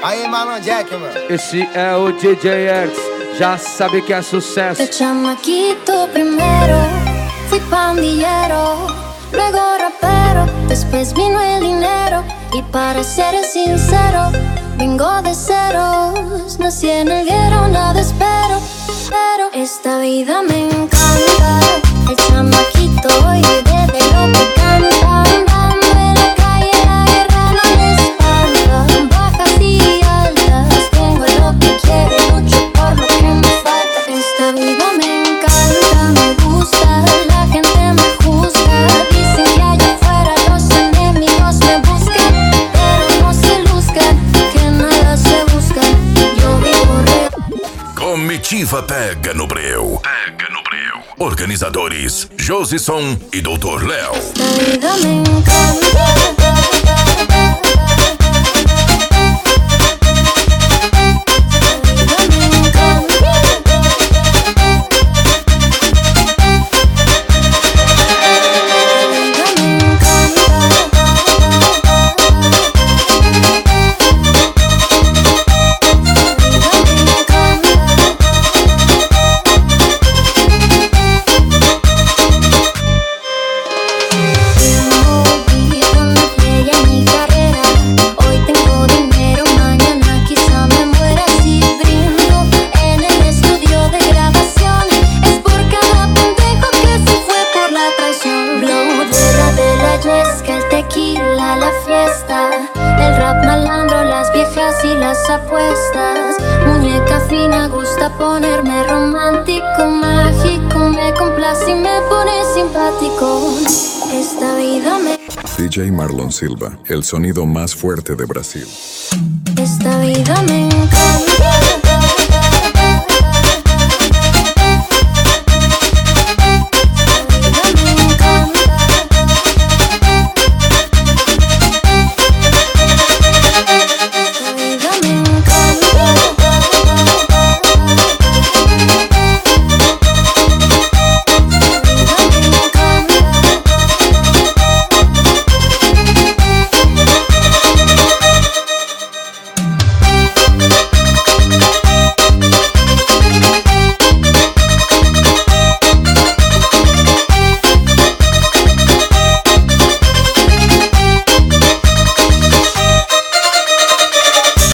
Aí, mano, Jack, mano. Esse é o DJ Hertz, já sabe que é sucesso. De chamaquito primero fui pandillero, luego rapero, después vino el dinero. Y para ser sincero, vengo de ceros, nací en el guero, nada espero. Pero esta vida me encanta, el chamaquito hoy vive de lo que canta. Andando en la calle, la guerra no me espanta. Bajas y altas, tengo lo que quiero, lucho por lo que me falta. Esta vida me encanta, me gusta, la gente me juzga. Dicen que allá afuera los enemigos me buscan, pero no se luzcan, que nada se busca. Yo vivo real. Comitiva Pega no Breu. Organizadores Josison e Dr. Léo. Esta vida me encanta. La fiesta, el rap malandro, las viejas y las apuestas. Muñeca fina, gusta ponerme romántico, mágico, me complace y me pone simpático. Esta vida me... DJ Marlon Silva, el sonido más fuerte de Brasil. Esta vida me encanta.